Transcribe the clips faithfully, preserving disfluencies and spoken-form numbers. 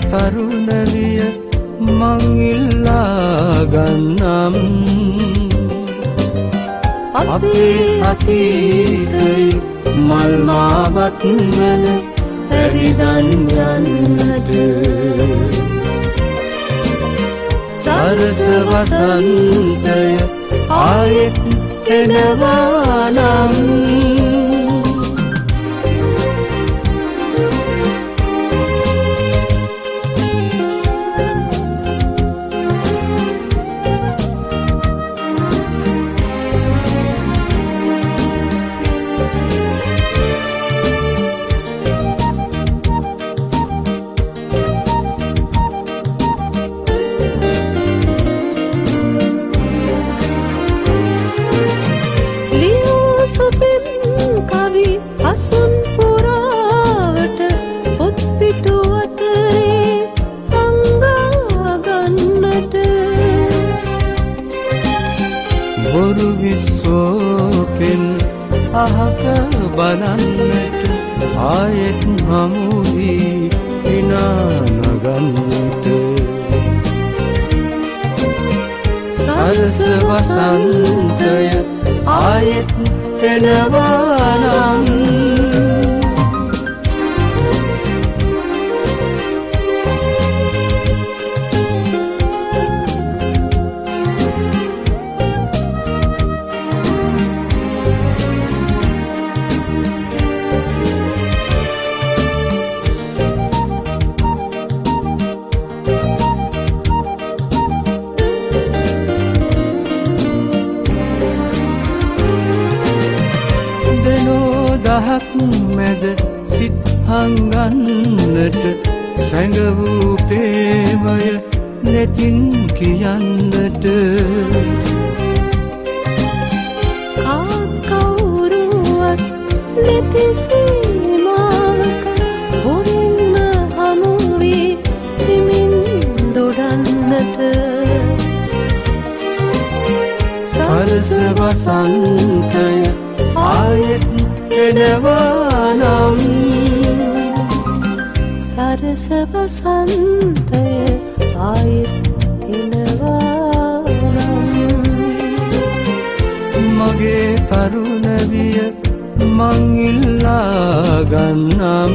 තරුණ විය මං ඉල්ලා ගන්නම් අපේ අතීතේ මල් මාවත් වන ඇවිදන් යන්නට සරස වසන්තය ආයෙත් එනවා නම් බොරු විශ්වෝපෙන් අහක බලන්නට ආයෙත් හමු වී විනානගන්නට සරස වසන්තය ආයෙත් එනවා නම් දහක් මැද සිත් හංගන්නට සැඟ වූ ප්‍රේමය නැතින් කියන්නට කාත් කවුරුවත් නැති සීමාවක හොරින්ම හමු වී හිමින් දොඩන්නට සරස වසන්තය ආයෙත් එනවා නම් සරස වසන්තය ආයෙත් එනවා නම් මගේ තරුණ විය මං ඉල්ලා ගන්නම්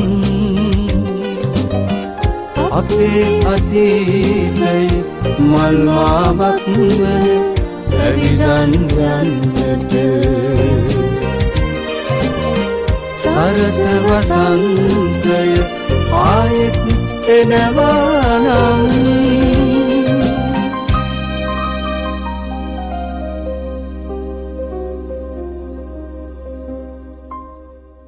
අපේ අතීතේ මල් මාවත් වන ඇවිදන් යන්නට සරස වසන්තය ආයෙත් එනවා